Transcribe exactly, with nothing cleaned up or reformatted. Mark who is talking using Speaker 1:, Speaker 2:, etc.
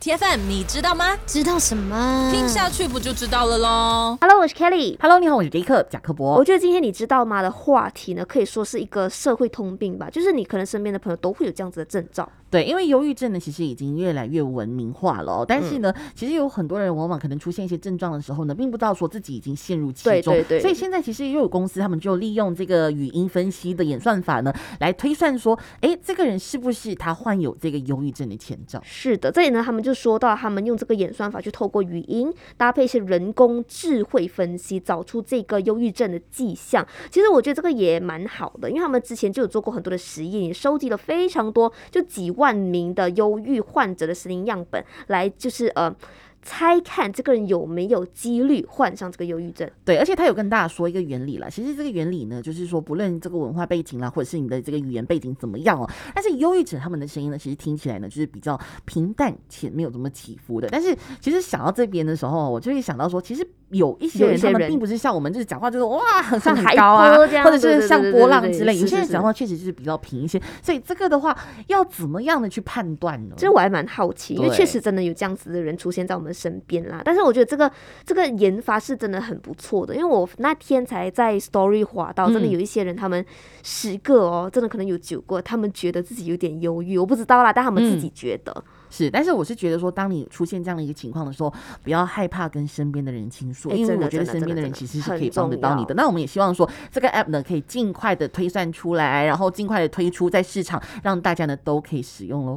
Speaker 1: T F M 你知道吗？
Speaker 2: 知道什么？
Speaker 1: 听下去不就知道了咯。
Speaker 3: Hello， 我是 Kelly。
Speaker 4: Hello， 你好，我是杰克贾克伯。
Speaker 3: 我觉得今天你知道吗的话题呢，可以说是一个社会通病吧，就是你可能身边的朋友都会有这样子的征兆。
Speaker 4: 对，因为忧郁症呢，其实已经越来越文明化了、哦，但是呢、嗯，其实有很多人往往可能出现一些症状的时候呢，并不知道说自己已经陷入其中。
Speaker 3: 对对对。
Speaker 4: 所以现在其实也有公司，他们就利用这个语音分析的演算法呢，来推算说，哎，这个人是不是他患有这个忧郁症的前兆？
Speaker 3: 是的，这里呢，他们就说到，他们用这个演算法去透过语音搭配一些人工智慧分析，找出这个忧郁症的迹象。其实我觉得这个也蛮好的，因为他们之前就有做过很多的实验，也收集了非常多，就几万名的忧郁患者的声音样本，来就是呃。猜看这个人有没有几率患上这个忧郁症。
Speaker 4: 对，而且他有跟大家说一个原理啦，其实这个原理呢，就是说不论这个文化背景啦，或者是你的这个语言背景怎么样哦，但是忧郁者他们的声音呢，其实听起来呢就是比较平淡且没有这么起伏的。但是其实想到这边的时候，我就会想到说，其实有一些人他们并不是像我们就是讲话就是哇很很高啊，或者是像波浪之类，有些人讲话确实就是比较平一些。所以这个的话要怎么样的去判断呢？
Speaker 3: 这我还蛮好奇，因为确实真的有这样子的人出现在我们身边啦。但是我觉得这个这个研发是真的很不错的，因为我那天才在 story 滑到，真的有一些人他们十个哦，真的可能有九个他们觉得自己有点忧郁，我不知道啦，但他们自己觉得。嗯
Speaker 4: 是，但是我是觉得说，当你出现这样的一个情况的时候，不要害怕跟身边的人倾诉、欸，因为我觉得身边的人其实是可以帮得到你的。那我们也希望说，这个 app 呢可以尽快的推算出来，然后尽快的推出在市场，让大家呢都可以使用咯。